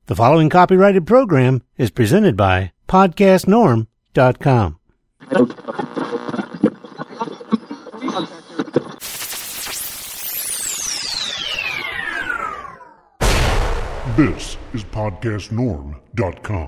The following copyrighted program is presented by PodcastNorm.com. This is PodcastNorm.com.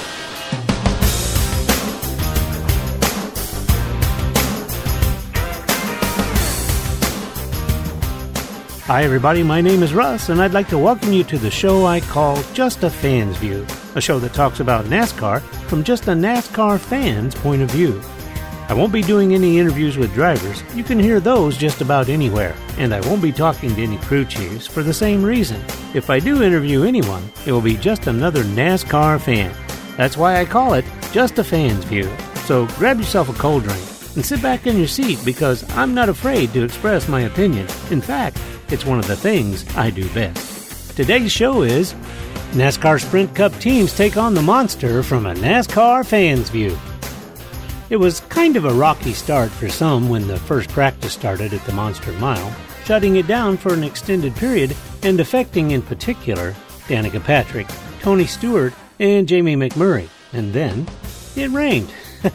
Hi everybody, my name is Russ, and I'd like to welcome you to the show I call Just a Fan's View, a show that talks about NASCAR from just a NASCAR fan's point of view. I won't be doing any interviews with drivers. You can hear those just about anywhere, and I won't be talking to any crew chiefs for the same reason. If I do interview anyone, it will be just another NASCAR fan. That's why I call it Just a Fan's View. So grab yourself a cold drink and sit back in your seat, because I'm not afraid to express my opinion. In fact, it's one of the things I do best. Today's show is NASCAR Sprint Cup teams take on the monster from a NASCAR fan's view. It was kind of a rocky start for some when the first practice started at the Monster Mile, shutting it down for an extended period and affecting in particular Danica Patrick, Tony Stewart, and Jamie McMurray. And then it rained.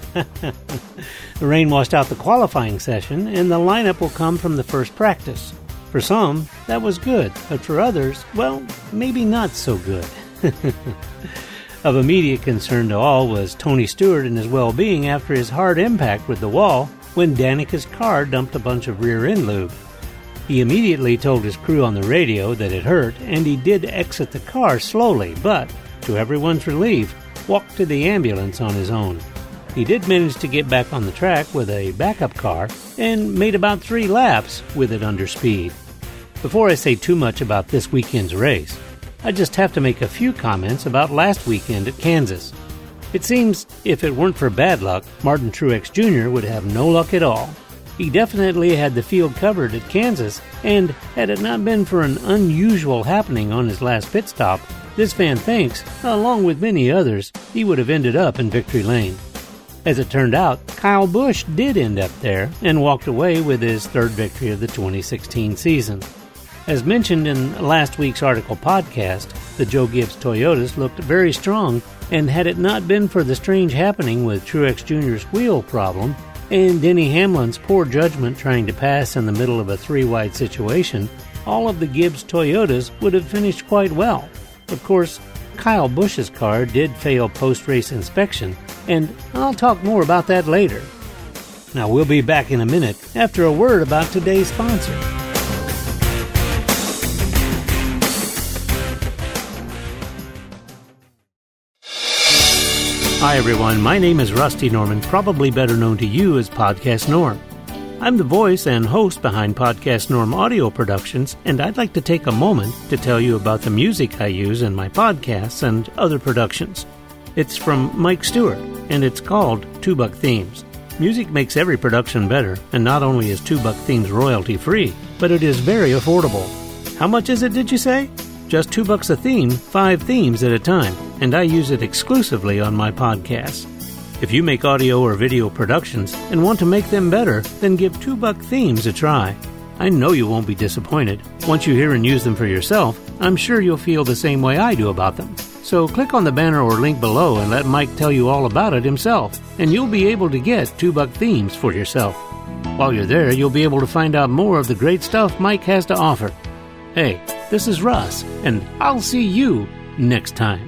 The rain washed out the qualifying session, and the lineup will come from the first practice. For some, that was good, but for others, well, maybe not so good. Of immediate concern to all was Tony Stewart and his well-being after his hard impact with the wall when Danica's car dumped a bunch of rear-end lube. He immediately told his crew on the radio that it hurt, and he did exit the car slowly, but, to everyone's relief, walked to the ambulance on his own. He did manage to get back on the track with a backup car and made about 3 laps with it under speed. Before I say too much about this weekend's race, I just have to make a few comments about last weekend at Kansas. It seems if it weren't for bad luck, Martin Truex Jr. would have no luck at all. He definitely had the field covered at Kansas, and had it not been for an unusual happening on his last pit stop, this fan thinks, along with many others, he would have ended up in victory lane. As it turned out, Kyle Busch did end up there and walked away with his third victory of the 2016 season. As mentioned in last week's article podcast, the Joe Gibbs Toyotas looked very strong, and had it not been for the strange happening with Truex Jr.'s wheel problem and Denny Hamlin's poor judgment trying to pass in the middle of a 3-wide situation, all of the Gibbs Toyotas would have finished quite well. Of course, Kyle Busch's car did fail post-race inspection, and I'll talk more about that later. Now, we'll be back in a minute after a word about today's sponsor. Hi everyone, my name is Rusty Norman, probably better known to you as Podcast Norm. I'm the voice and host behind Podcast Norm Audio Productions, and I'd like to take a moment to tell you about the music I use in my podcasts and other productions. It's from Mike Stewart, and it's called $2 Themes. Music makes every production better, and not only is $2 Themes royalty-free, but it is very affordable. How much is it, did you say? Just $2 a theme, 5 themes at a time, and I use it exclusively on my podcasts. If you make audio or video productions and want to make them better, then give $2 Themes a try. I know you won't be disappointed. Once you hear and use them for yourself, I'm sure you'll feel the same way I do about them. So click on the banner or link below and let Mike tell you all about it himself, and you'll be able to get $2 Themes for yourself. While you're there, you'll be able to find out more of the great stuff Mike has to offer. Hey, this is Russ, and I'll see you next time.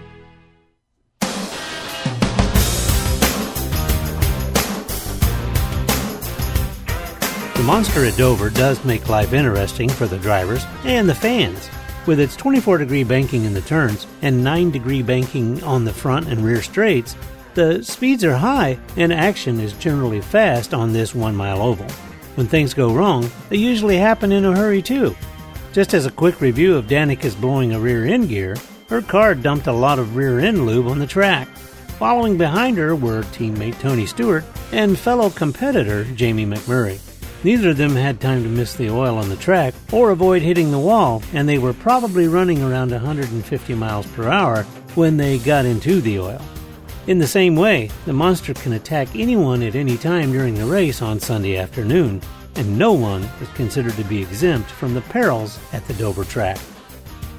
The Monster at Dover does make life interesting for the drivers and the fans. With its 24-degree banking in the turns and 9-degree banking on the front and rear straights, the speeds are high and action is generally fast on this 1-mile oval. When things go wrong, they usually happen in a hurry too. Just as a quick review of Danica's blowing a rear-end gear, her car dumped a lot of rear-end lube on the track. Following behind her were teammate Tony Stewart and fellow competitor Jamie McMurray. Neither of them had time to miss the oil on the track or avoid hitting the wall, and they were probably running around 150 miles per hour when they got into the oil. In the same way, the Monster can attack anyone at any time during the race on Sunday afternoon, and no one is considered to be exempt from the perils at the Dover track.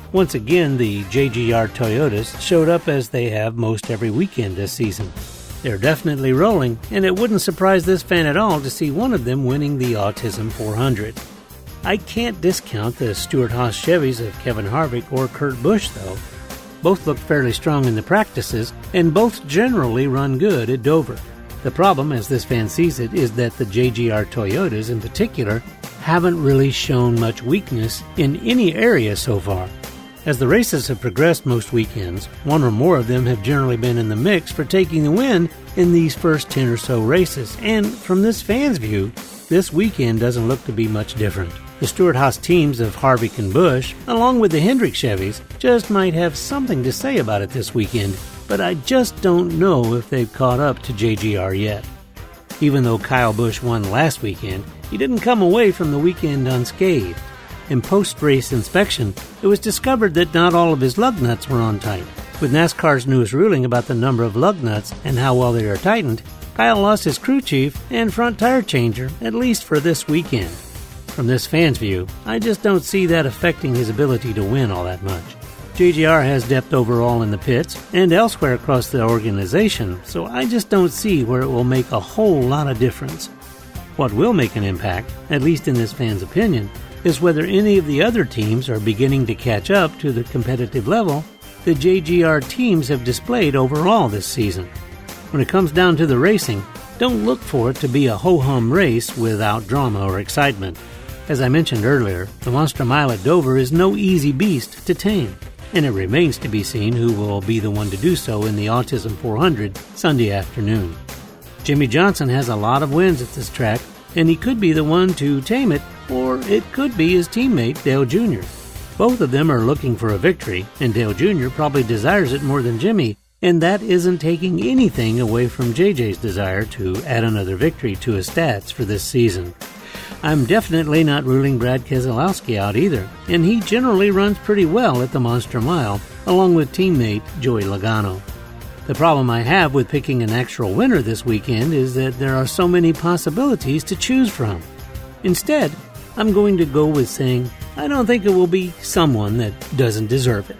Once again, the JGR Toyotas showed up as they have most every weekend this season. They're definitely rolling, and it wouldn't surprise this fan at all to see one of them winning the Autism 400. I can't discount the Stewart-Haas Chevys of Kevin Harvick or Kurt Busch, though. Both look fairly strong in the practices, and both generally run good at Dover. The problem, as this fan sees it, is that the JGR Toyotas in particular haven't really shown much weakness in any area so far. As the races have progressed most weekends, one or more of them have generally been in the mix for taking the win in these first 10 or so races, and from this fan's view, this weekend doesn't look to be much different. The Stewart-Haas teams of Harvick and Busch, along with the Hendrick Chevys, just might have something to say about it this weekend, but I just don't know if they've caught up to JGR yet. Even though Kyle Busch won last weekend, he didn't come away from the weekend unscathed. In post-race inspection, it was discovered that not all of his lug nuts were on tight. With NASCAR's newest ruling about the number of lug nuts and how well they are tightened, Kyle lost his crew chief and front tire changer, at least for this weekend. From this fan's view, I just don't see that affecting his ability to win all that much. JGR has depth overall in the pits and elsewhere across the organization, so I just don't see where it will make a whole lot of difference. What will make an impact, at least in this fan's opinion, is whether any of the other teams are beginning to catch up to the competitive level the JGR teams have displayed overall this season. When it comes down to the racing, don't look for it to be a ho-hum race without drama or excitement. As I mentioned earlier, the Monster Mile at Dover is no easy beast to tame, and it remains to be seen who will be the one to do so in the Autism 400 Sunday afternoon. Jimmy Johnson has a lot of wins at this track, and he could be the one to tame it, or it could be his teammate Dale Jr. Both of them are looking for a victory, and Dale Jr. probably desires it more than Jimmy, and that isn't taking anything away from JJ's desire to add another victory to his stats for this season. I'm definitely not ruling Brad Keselowski out either, and he generally runs pretty well at the Monster Mile, along with teammate Joey Logano. The problem I have with picking an actual winner this weekend is that there are so many possibilities to choose from. Instead, I'm going to go with saying I don't think it will be someone that doesn't deserve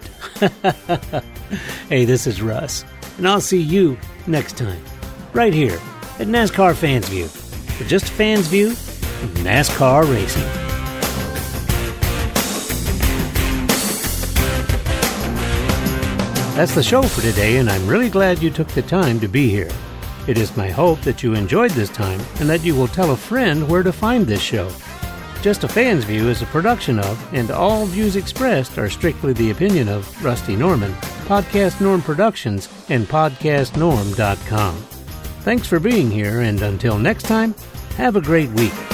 it. Hey, this is Russ, and I'll see you next time, right here at NASCAR Fans View, for just a fan's view of NASCAR racing. That's the show for today, and I'm really glad you took the time to be here. It is my hope that you enjoyed this time and that you will tell a friend where to find this show. Just a Fan's View is a production of, and all views expressed are strictly the opinion of, Rusty Norman, Podcast Norm Productions, and PodcastNorm.com. Thanks for being here, and until next time, have a great week.